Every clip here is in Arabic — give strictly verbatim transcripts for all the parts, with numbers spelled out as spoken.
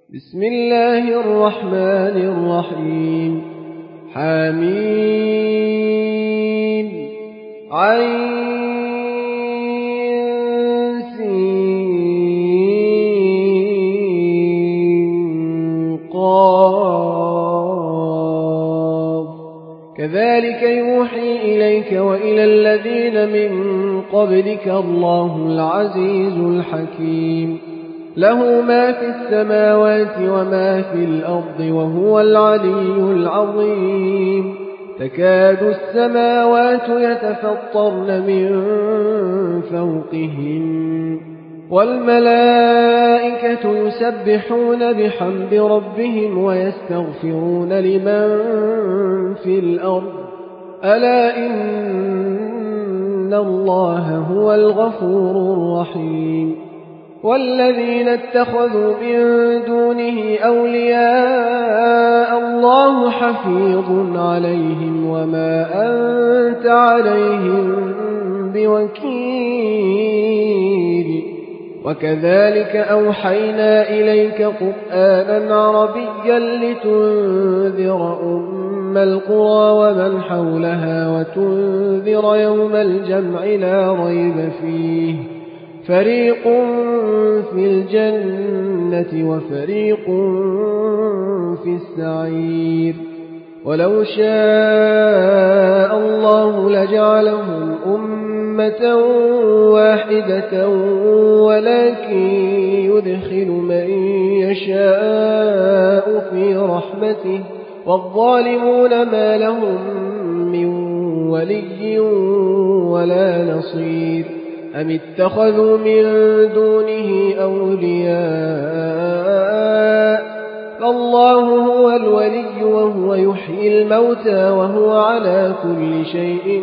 بسم الله الرحمن الرحيم حميم عين سين قاف كذلك يوحي إليك وإلى الذين من قبلك الله العزيز الحكيم له ما في السماوات وما في الأرض وهو العلي العظيم تكاد السماوات يتفطرن من فوقهن والملائكة يسبحون بحمد ربهم ويستغفرون لمن في الأرض ألا إن الله هو الغفور الرحيم والذين اتخذوا من دونه أولياء الله حفيظ عليهم وما أنت عليهم بوكيل وكذلك أوحينا إليك قرآنا عربيا لتنذر أم القرى ومن حولها وتنذر يوم الجمع لا ريب فيه فريق في الجنة وفريق في السعير ولو شاء الله لجعلهم أمة واحدة ولكن يدخل من يشاء في رحمته والظالمون ما لهم من ولي ولا نصير أم اتخذوا من دونه أولياء فالله هو الولي وهو يحيي الموتى وهو على كل شيء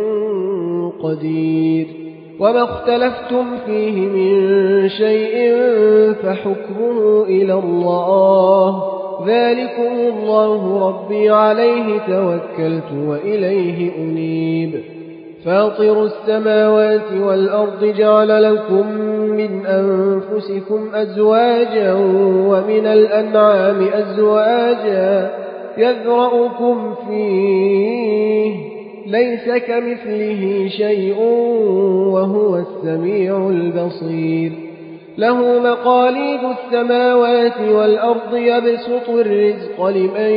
قدير وما اختلفتم فيه من شيء فحكمه إلى الله ذلكم الله ربي عليه توكلت وإليه أنيب فاطر السماوات والأرض جعل لكم من أنفسكم أزواجا ومن الأنعام أزواجا يذرأكم فيه ليس كمثله شيء وهو السميع البصير له مقاليد السماوات والأرض يبسط الرزق لمن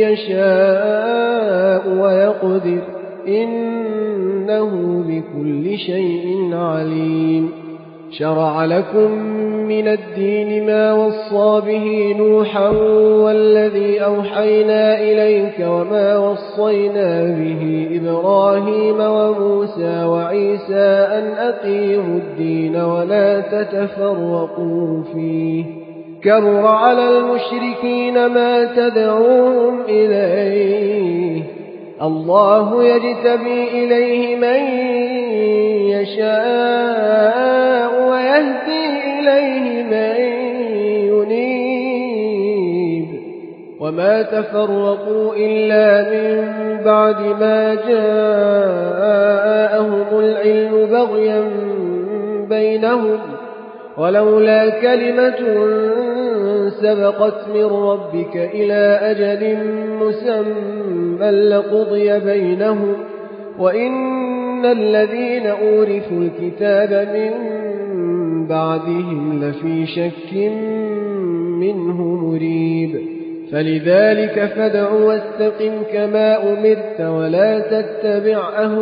يشاء ويقدر إنه بكل شيء عليم شرع لكم من الدين ما وصى به نوحا والذي أوحينا إليك وما وصينا به إبراهيم وموسى وعيسى أن أقيموا الدين ولا تتفرقوا فيه كبر على المشركين ما تدعوهم إليه الله يجتبي إليه من يشاء ويهدي إليه من ينيب وما تفرقوا إلا من بعد ما جاءهم العلم بغيا بينهم ولولا كلمة سبقت من ربك إلى أجل مسمى لقضي بينهم وإن الذين أورثوا الكتاب من بعدهم لفي شك منه مريب فلذلك فادع واستقم كما أمرت ولا تتبع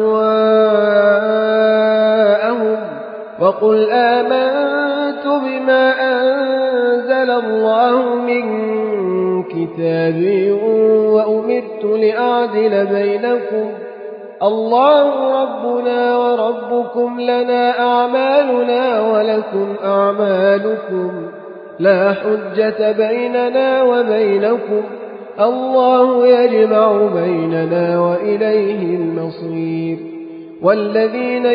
أهواءهم وقل آمنت بما أنزل الله من كتاب وأمرت لأعدل بينكم الله ربنا وربكم لنا أعمالنا ولكم أعمالكم لا حجة بيننا وبينكم الله يجمع بيننا وإليه المصير والذين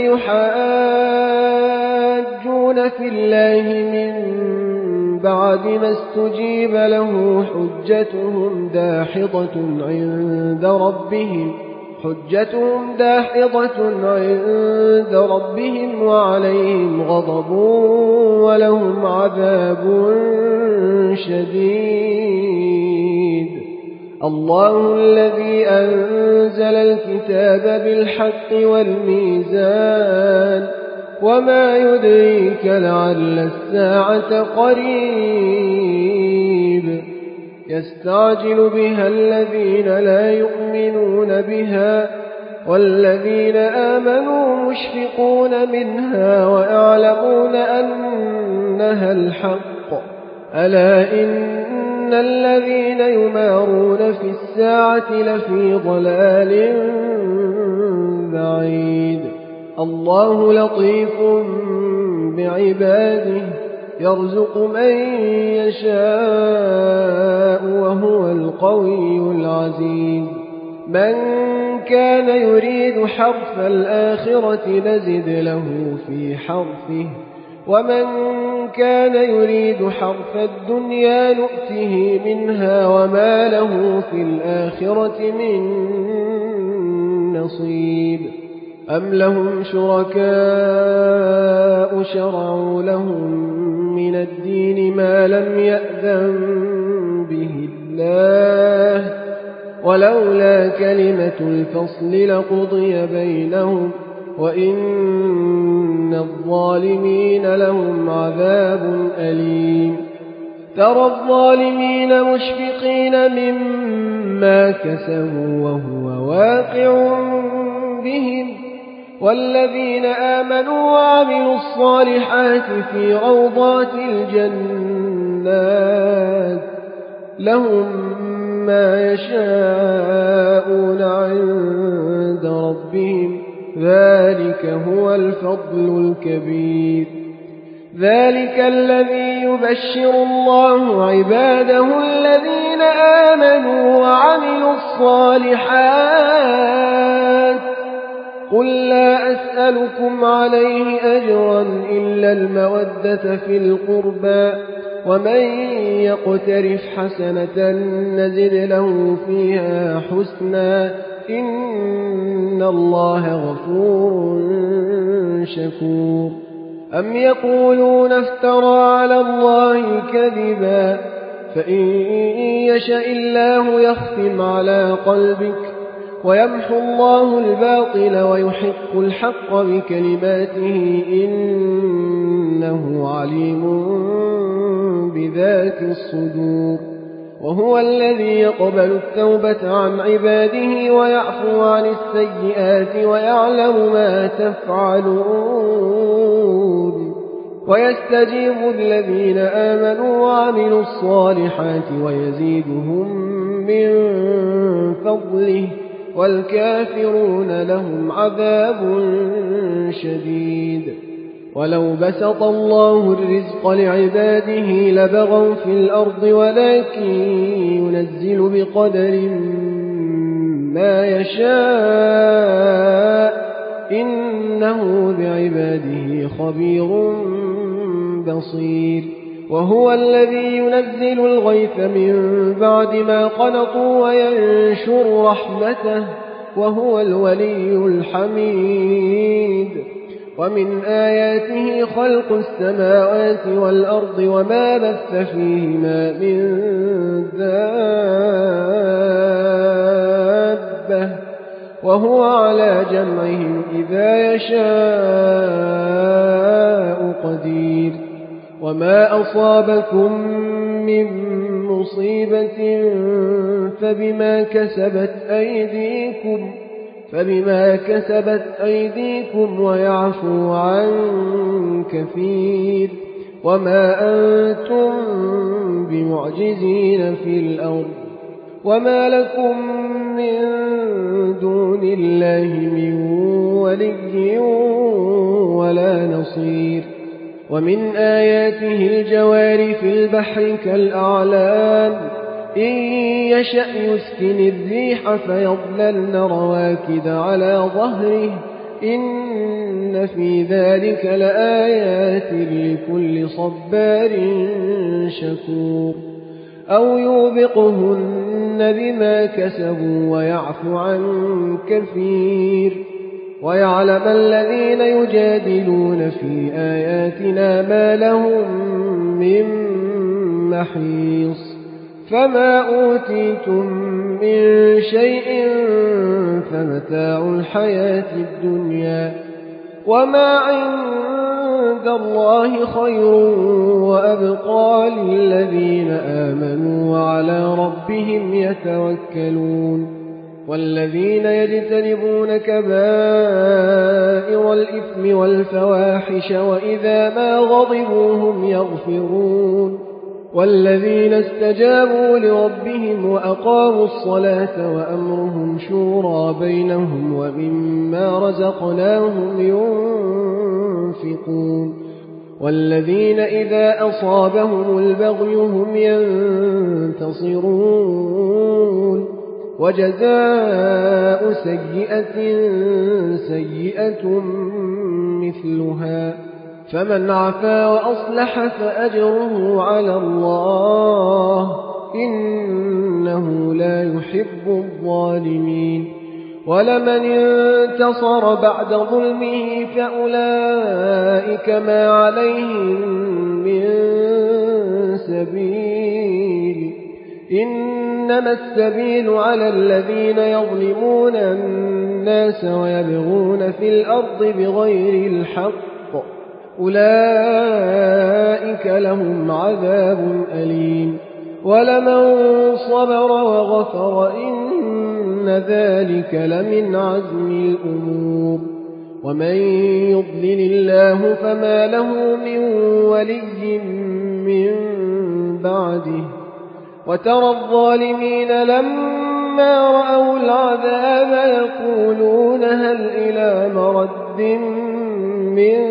يحاجون في الله من بعد ما استجيب له حجتهم داحضة عند ربهم حجتهم داحضة عند ربهم وعليهم غضب ولهم عذاب شديد الله الذي أنزل الكتاب بالحق والميزان وما يدريك لعل الساعة قريب يستعجل بها الذين لا يؤمنون بها والذين آمنوا مشفقون منها ويعلمون أنها الحق ألا إن الذين يمارون في الساعة لفي ضلال بعيد الله لطيف بعباده يرزق من يشاء وهو القوي العزيز من كان يريد حرث الآخرة نزد له في حرثه ومن كان يريد حرث الدنيا نؤته منها وما له في الآخرة من نصيب أم لهم شركاء شرعوا لهم من الدين ما لم يأذن به الله ولولا كلمة الفصل لقضي بينهم وإن الظالمين لهم عذاب أليم ترى الظالمين مشفقين مما كسبوا وهو واقع بهم والذين آمنوا وعملوا الصالحات في روضات الجنات لهم ما يشاءون عند ربهم ذلك هو الفضل الكبير ذلك الذي يبشر الله عباده الذين آمنوا وعملوا الصالحات قل لا أسألكم عليه أجرا إلا المودة في القربى ومن يقترف حسنة نزد له فيها حسنا إن الله غفور شكور أم يقولون افترى على الله كذبا فإن يشاء الله يختم على قلبك ويمحو الله الباطل ويحق الحق بكلماته إنه عليم بذات الصدور وهو الذي يقبل التوبة عن عباده ويعفو عن السيئات ويعلم ما تفعلون ويستجيب الذين آمنوا وعملوا الصالحات ويزيدهم من فضله والكافرون لهم عذاب شديد ولو بسط الله الرزق لعباده لبغوا في الأرض ولكن ينزل بقدر ما يشاء إنه بعباده خبير بصير وهو الذي ينزل الغيث من بعد ما قنطوا وينشر رحمته وهو الولي الحميد ومن آياته خلق السماوات والأرض وما بث فيهما من دابة وهو على جمعهم إذا يشاء قدير وما أصابكم من مصيبة فبما كسبت أيديكم فبما كسبت أيديكم ويعفو عن كثير وما أنتم بمعجزين في الأرض وما لكم من دون الله من ولي ولا نصير ومن آياته الجوار في البحر كالأعلام إن يشأ يسكن الريح فيظللن رواكد على ظهره إن في ذلك لآيات لكل صبار شكور أو يوبقهن بما كسبوا ويعفو عن كثير ويعلم الذين يجادلون في آياتنا ما لهم من محيص فما أوتيتم من شيء فمتاع الحياة الدنيا وما عند الله خير وأبقى للذين آمنوا وعلى ربهم يتوكلون والذين يجتنبون كبائر الإثم والفواحش وإذا ما غضبوا هم يغفرون والذين استجابوا لربهم وأقاموا الصلاة وأمرهم شورى بينهم ومما رزقناهم ينفقون والذين إذا أصابهم البغي هم ينتصرون وجزاء سيئة سيئة مثلها فمن عفا وأصلح فأجره على الله إنه لا يحب الظالمين ولمن انتصر بعد ظلمه فأولئك ما عليهم من سبيل إنما السبيل على الذين يظلمون الناس ويبغون في الأرض بغير الحق أولئك لهم عذاب أليم ولمن صبر وغفر إن ذلك لمن عزم الأمور ومن يضلل الله فما له من ولي من بعده وترى الظالمين لما رأوا العذاب يقولون هل إلى مرد من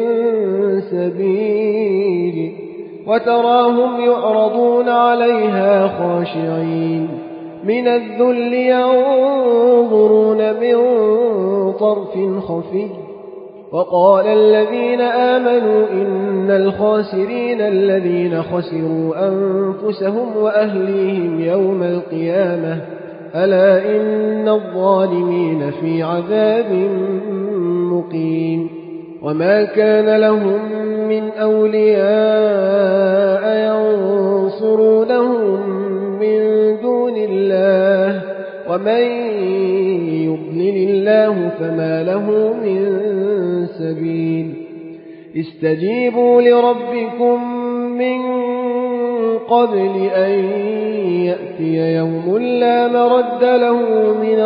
سبيل وتراهم يعرضون عليها خاشعين من الذل ينظرون من طرف خفي وقال الذين آمنوا إن الخاسرين الذين خسروا أنفسهم وأهليهم يوم القيامة ألا إن الظالمين في عذاب مقيم وما كان لهم من أولياء ينصرونهم من دون الله ومن يضلل الله فما له من سبيل استجيبوا لربكم من قبل أن يأتي يوم لا مرد له من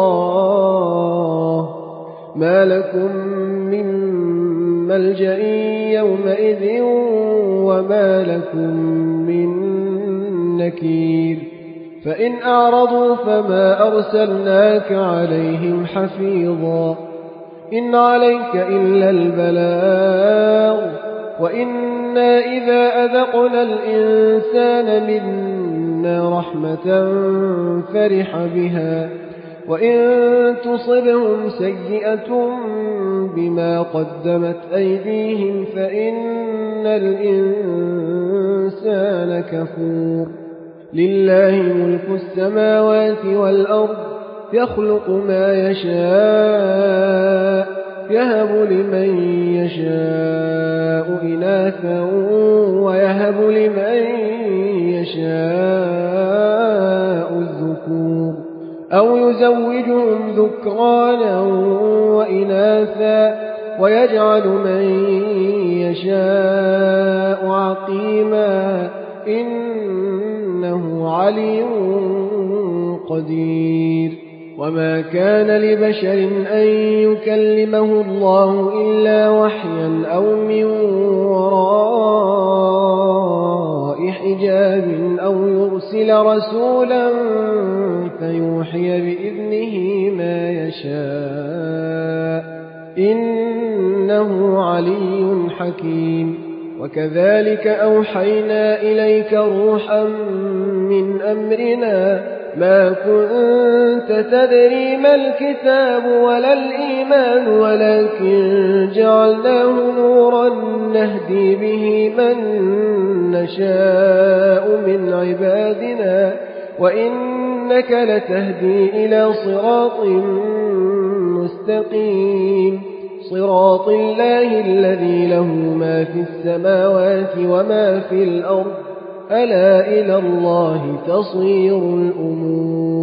الله ما لكم من ملجأ يومئذ وما لكم من نكير فإن أعرضوا فما أرسلناك عليهم حفيظا إن عليك إلا البلاغ وإنا إذا أذقنا الإنسان منا رحمة فرح بها وإن تصبهم سيئة بما قدمت أيديهم فإن الإنسان كفور لله ملك السماوات والأرض يخلق ما يشاء يهب لمن يشاء إناثا ويهب لمن يشاء الذكور أو يزوجهم ذكرانا وإناثا ويجعل من يشاء عقيما إنه عليم قدير وما كان لبشر أن يكلمه الله إلا وحيا أو من وراء حجاب أو يرسل رسولا فيوحي بإذنه ما يشاء إنه علي حكيم وكذلك أوحينا إليك روحا من أمرنا ما كنت تدري ما الكتاب ولا الإيمان ولكن جعلناه نورا نهدي به من نشاء من عبادنا وإنك لتهدي إلى صراط مستقيم صراط الله الذي له ما في السماوات وما في الأرض ألا إلى الله تصير الأمور